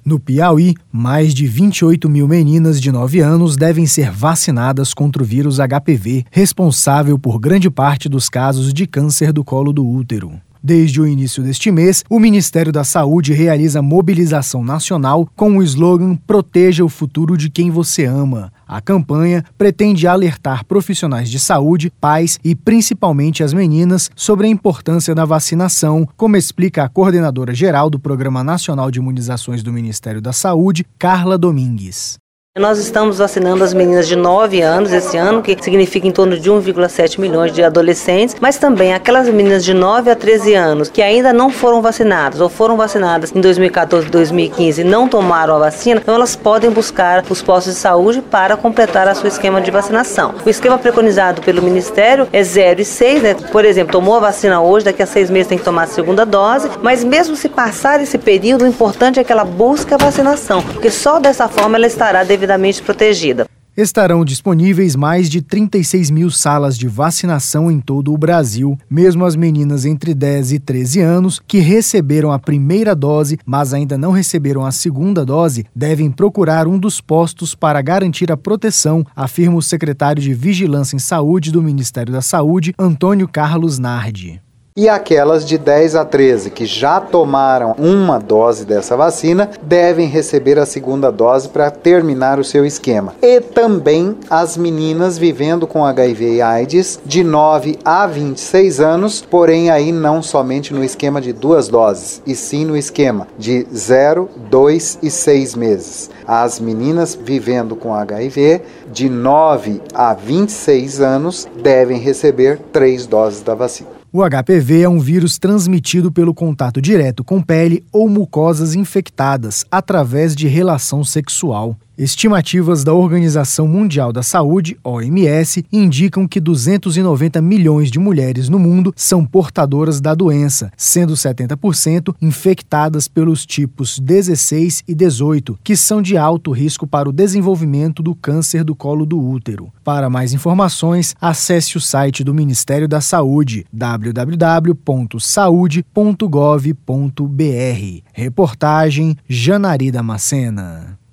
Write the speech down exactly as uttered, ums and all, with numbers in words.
No Piauí, mais de vinte e oito mil meninas de nove anos devem ser vacinadas contra o vírus H P V, responsável por grande parte dos casos de câncer do colo do útero. Desde o início deste mês, o Ministério da Saúde realiza mobilização nacional com o slogan Proteja o futuro de quem você ama. A campanha pretende alertar profissionais de saúde, pais e principalmente as meninas sobre a importância da vacinação, como explica a coordenadora geral do Programa Nacional de Imunizações do Ministério da Saúde, Carla Domingues. Nós estamos vacinando as meninas de nove anos esse ano, que significa em torno de um vírgula sete milhões de adolescentes, mas também aquelas meninas de nove a treze anos que ainda não foram vacinadas ou foram vacinadas em dois mil e quatorze, dois mil e quinze e não tomaram a vacina, então elas podem buscar os postos de saúde para completar a seu esquema de vacinação. O esquema preconizado pelo Ministério é zero e seis, né? Por exemplo, tomou a vacina hoje, daqui a seis meses tem que tomar a segunda dose, mas mesmo se passar esse período, o importante é que ela busque a vacinação, porque só dessa forma ela estará devidamente protegida. Estarão disponíveis mais de trinta e seis mil salas de vacinação em todo o Brasil. Mesmo as meninas entre dez e treze anos que receberam a primeira dose, mas ainda não receberam a segunda dose, devem procurar um dos postos para garantir a proteção, afirma o secretário de Vigilância em Saúde do Ministério da Saúde, Antônio Carlos Nardi. E aquelas de dez a treze que já tomaram uma dose dessa vacina devem receber a segunda dose para terminar o seu esquema. E também as meninas vivendo com H I V e AIDS de nove a vinte e seis anos, porém aí não somente no esquema de duas doses, e sim no esquema de zero, dois e seis meses. As meninas vivendo com H I V de nove a vinte e seis anos devem receber três doses da vacina. O H P V é um vírus transmitido pelo contato direto com pele ou mucosas infectadas através de relação sexual. Estimativas da Organização Mundial da Saúde, O M S, indicam que duzentos e noventa milhões de mulheres no mundo são portadoras da doença, sendo setenta por cento infectadas pelos tipos dezesseis e dezoito, que são de alto risco para o desenvolvimento do câncer do colo do útero. Para mais informações, acesse o site do Ministério da Saúde, w w w ponto saude ponto gov ponto b r. Reportagem Janari Damascena.